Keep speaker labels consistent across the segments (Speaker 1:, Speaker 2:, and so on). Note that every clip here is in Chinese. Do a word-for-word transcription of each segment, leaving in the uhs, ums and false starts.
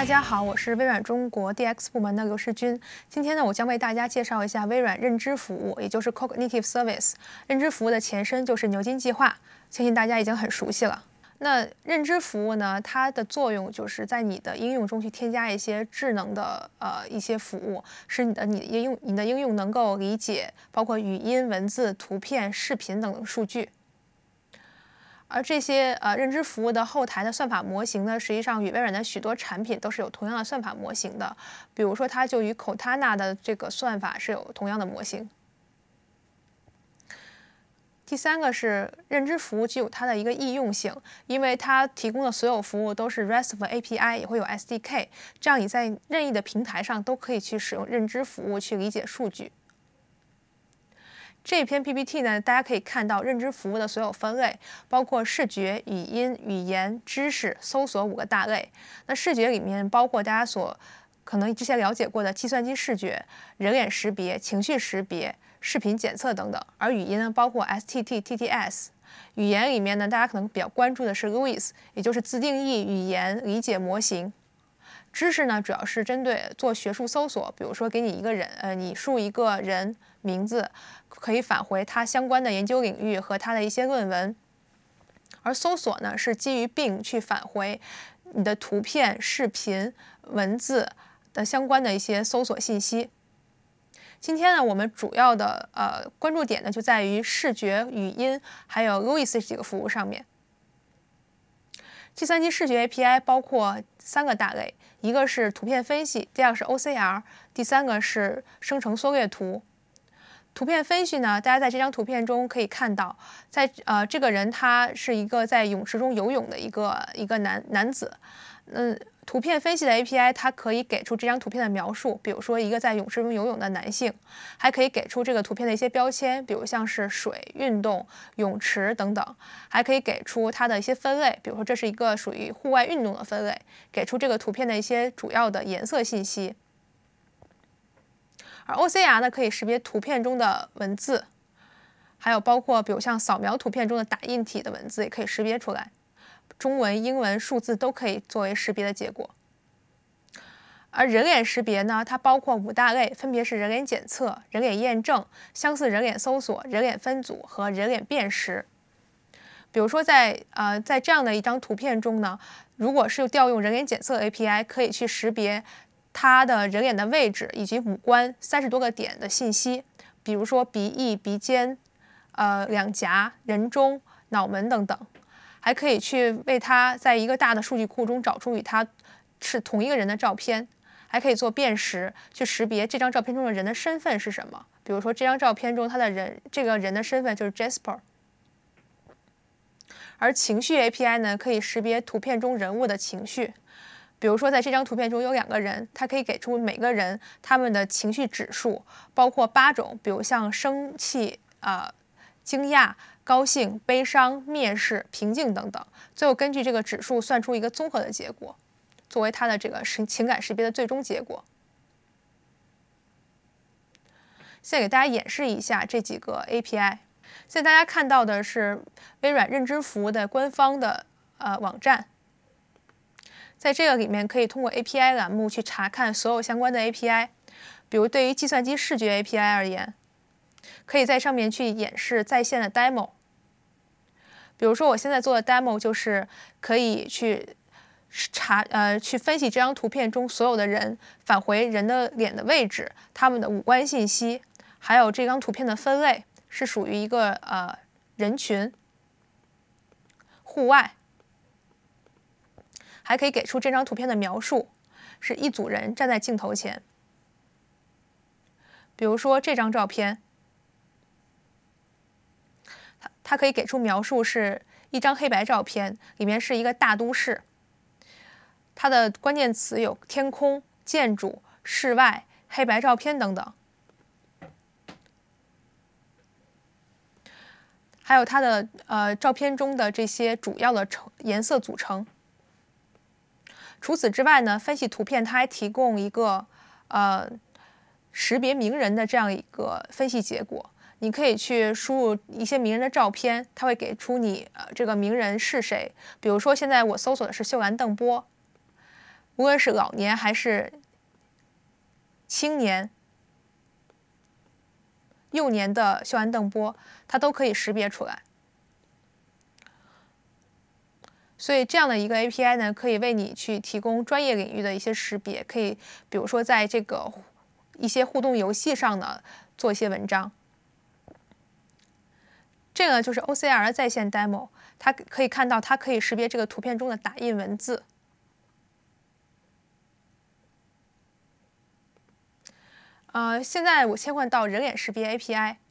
Speaker 1: 大家好，我是微软中国 D X 部门的刘世军。今天呢，我将为大家介绍一下微软认知服务，也就是 Cognitive Service。认知服务的前身就是牛津计划，相信大家已经很熟悉了。那认知服务呢，它的作用就是在你的应用中去添加一些智能的呃一些服务，使你的你的应用你的应用能够理解包括语音、文字、图片、视频等等数据。而这些呃认知服务的后台的算法模型呢，实际上与微软的许多产品都是有同样的算法模型的。比如说，它就与 Cortana 的这个算法是有同样的模型。第三个是认知服务具有它的一个易用性，因为它提供的所有服务都是 RESTful A P I， 也会有 S D K， 这样你在任意的平台上都可以去使用认知服务去理解数据。这篇 P P T 呢，大家可以看到认知服务的所有分类，包括视觉、语音、语言、知识、搜索五个大类。那视觉里面包括大家所可能之前了解过的计算机视觉、人脸识别、情绪识别、视频检测等等。而语音呢，包括 S T T、T T S。语言里面呢，大家可能比较关注的是 L U I S， 也就是自定义语言理解模型。知识呢，主要是针对做学术搜索，比如说给你一个人，呃，你输一个人名字，可以返回他相关的研究领域和他的一些论文。而搜索呢，是基于 Bing 去返回你的图片、视频、文字的相关的一些搜索信息。今天呢，我们主要的呃关注点呢，就在于视觉、语音还有 L U I S 这几个服务上面。计算机视觉 A P I 包括三个大类，一个是图片分析，第二个是 O C R， 第三个是生成缩略图。图片分析呢，大家在这张图片中可以看到，在呃这个人他是一个在泳池中游泳的一个一个男男子。嗯，图片分析的 A P I 它可以给出这张图片的描述，比如说一个在泳池中游泳的男性，还可以给出这个图片的一些标签，比如像是水、运动、泳池等等，还可以给出它的一些分类，比如说这是一个属于户外运动的分类，给出这个图片的一些主要的颜色信息。而 O C R 呢，可以识别图片中的文字，还有包括比如像扫描图片中的打印体的文字也可以识别出来，中文、英文、数字都可以作为识别的结果。而人脸识别呢，它包括五大类，分别是人脸检测、人脸验证、相似人脸搜索、人脸分组和人脸辨识。比如说在呃在这样的一张图片中呢，如果是调用人脸检测 A P I， 可以去识别它的人脸的位置以及五官三十多个点的信息，比如说鼻翼、鼻尖、呃两颊、人中、脑门等等，还可以去为它在一个大的数据库中找出与它是同一个人的照片，还可以做辨识，去识别这张照片中的人的身份是什么。比如说这张照片中他的人这个人的身份就是 Jasper。而情绪 A P I 呢，可以识别图片中人物的情绪。比如说在这张图片中有两个人，它可以给出每个人他们的情绪指数，包括八种，比如像生气、呃、惊讶、高兴、悲伤、蔑视、平静等等，最后根据这个指数算出一个综合的结果，作为它的这个情感识别的最终结果。现在给大家演示一下这几个 A P I。现在大家看到的是微软认知服务的官方的呃网站。在这个里面可以通过 A P I 栏目去查看所有相关的 A P I， 比如对于计算机视觉 A P I 而言，可以在上面去演示在线的 demo。比如说我现在做的 demo 就是可以去查呃去分析这张图片中所有的人，返回人的脸的位置、他们的五官信息，还有这张图片的分类是属于一个呃人群、户外。还可以给出这张图片的描述，是一组人站在镜头前。比如说这张照片，它它可以给出描述是一张黑白照片，里面是一个大都市。它的关键词有天空、建筑、室外、黑白照片等等。还有它的呃照片中的这些主要的成颜色组成。除此之外呢，分析图片它还提供一个呃识别名人的这样一个分析结果。你可以去输入一些名人的照片，它会给出你呃这个名人是谁。比如说现在我搜索的是秀兰邓波， 无论是老年还是青年、幼年的嗅寒邓波，它都可以识别出来。所以这样的一个 A P I 呢，可以为你去提供专业领域的一些识别，可以比如说在这个一些互动游戏上呢做一些文章。这个呢就是 O C R 的在线 demo， 它可以看到它可以识别这个图片中的打印文字。呃，现在我切换到人脸识别 A P I。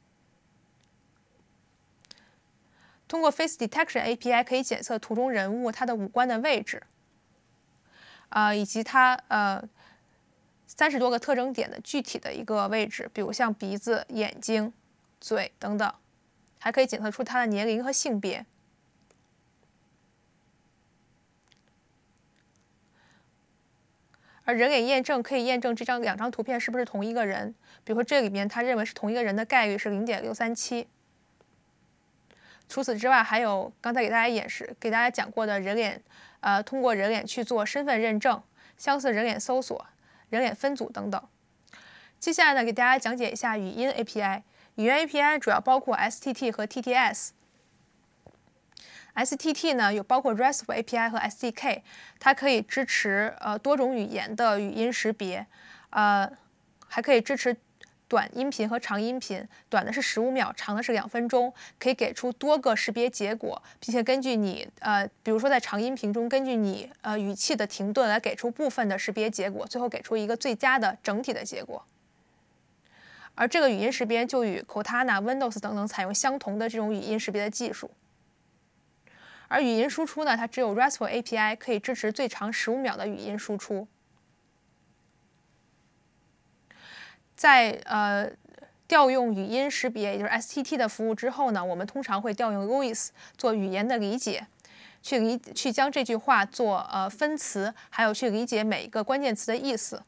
Speaker 1: 通过 Face Detection A P I 可以检测图中人物它的五官的位置，呃，以及它呃三十多个特征点的具体的一个位置，比如像鼻子、眼睛、嘴等等，还可以检测出它的年龄和性别。而人脸验证可以验证这张两张图片是不是同一个人，比如说这里面他认为是同一个人的概率是零点六三七。除此之外，还有刚才给大家演示、给大家讲过的人脸，呃，通过人脸去做身份认证、相似人脸搜索、人脸分组等等。接下来呢，给大家讲解一下语音 A P I。语音 A P I 主要包括 S T T 和 T T S。S T T 呢有包括 RESTful A P I 和 S D K， 它可以支持呃多种语言的语音识别，呃，还可以支持短音频和长音频，短的是十五秒，长的是两分钟，可以给出多个识别结果，并且根据你呃，比如说在长音频中，根据你呃语气的停顿来给出部分的识别结果，最后给出一个最佳的整体的结果。而这个语音识别就与 Cortana、Windows 等等采用相同的这种语音识别的技术。而语音输出呢，它只有 RESTful A P I 可以支持最长十五秒的语音输出。在呃调用语音识别，也就是 S T T 的服务之后呢，我们通常会调用 Luis 做语言的理解，去理去将这句话做呃分词，还有去理解每一个关键词的意思。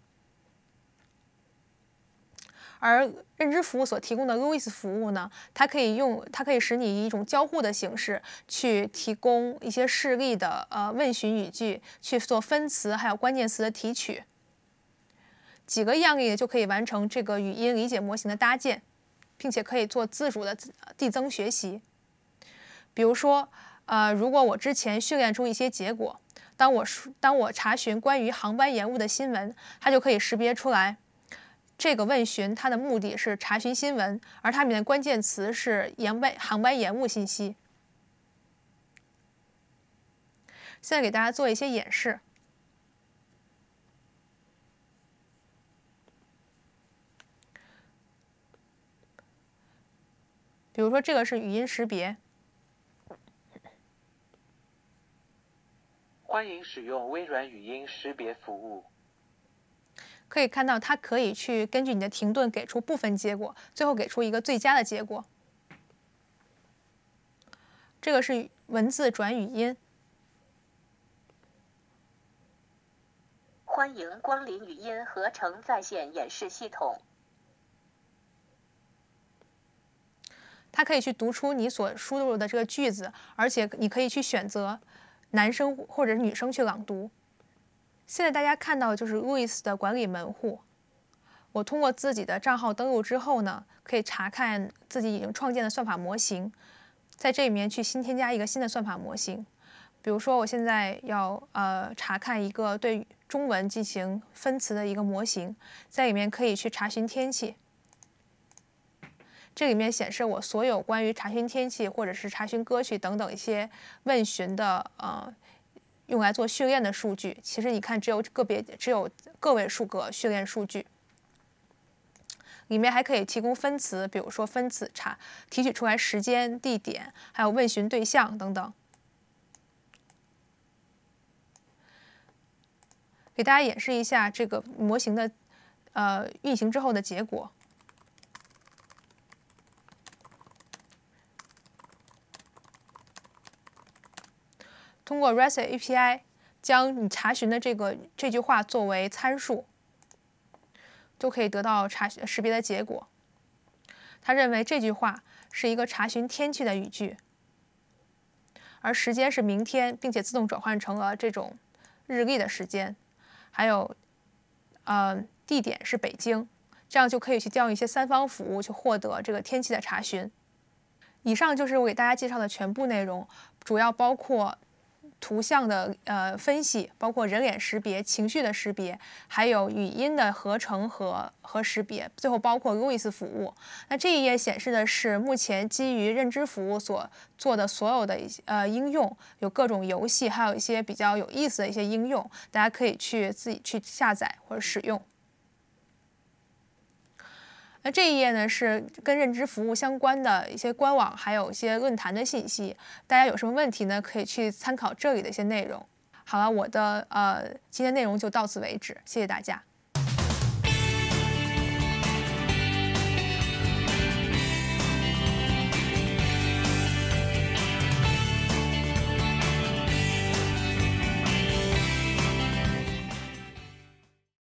Speaker 1: 而认知服务所提供的 Luis 服务呢，它可以用它可以使你以一种交互的形式去提供一些示例的呃问询语句，去做分词还有关键词的提取。几个样例就可以完成这个语音理解模型的搭建，并且可以做自主的递增学习。比如说，呃，如果我之前训练出一些结果，当我当我查询关于航班延误的新闻，它就可以识别出来，这个问询它的目的是查询新闻，而它里面的关键词是延班航班延误信息。现在给大家做一些演示。比如说，这个是语音识别。
Speaker 2: 欢迎使用微软语音识别服务。
Speaker 1: 可以看到，它可以去根据你的停顿给出部分结果，最后给出一个最佳的结果。这个是文字转语音。
Speaker 3: 欢迎光临语音合成在线演示系统。
Speaker 1: 它可以去读出你所输入的这个句子，而且你可以去选择男生或者是女生去朗读。现在大家看到的就是 Luis 的管理门户。我通过自己的账号登录之后呢，可以查看自己已经创建的算法模型，在这里面去新添加一个新的算法模型。比如说，我现在要呃查看一个对中文进行分词的一个模型，在里面可以去查询天气。这里面显示我所有关于查询天气或者是查询歌曲等等一些问询的呃用来做训练的数据。其实你看，只有个别只有个位数个训练数据。里面还可以提供分词，比如说分词查提取出来时间、地点，还有问询对象等等。给大家演示一下这个模型的呃运行之后的结果。通过 REST A P I 将你查询的这个这句话作为参数，就可以得到查识别的结果。他认为这句话是一个查询天气的语句，而时间是明天，并且自动转换成了这种日历的时间。 还有呃地点是北京，这样就可以去调用一些三方服务去获得这个天气的查询。以上就是我给大家介绍的全部内容，主要包括图像的呃分析，包括人脸识别、情绪的识别，还有语音的合成和和识别，最后包括 Voice 服务。那这一页显示的是目前基于认知服务所做的所有的一些呃应用，有各种游戏，还有一些比较有意思的一些应用，大家可以去自己去下载或者使用。那这一页呢是跟认知服务相关的一些官网，还有一些论坛的信息。大家有什么问题呢？可以去参考这里的一些内容。好了，我的呃今天内容就到此为止，谢谢大家。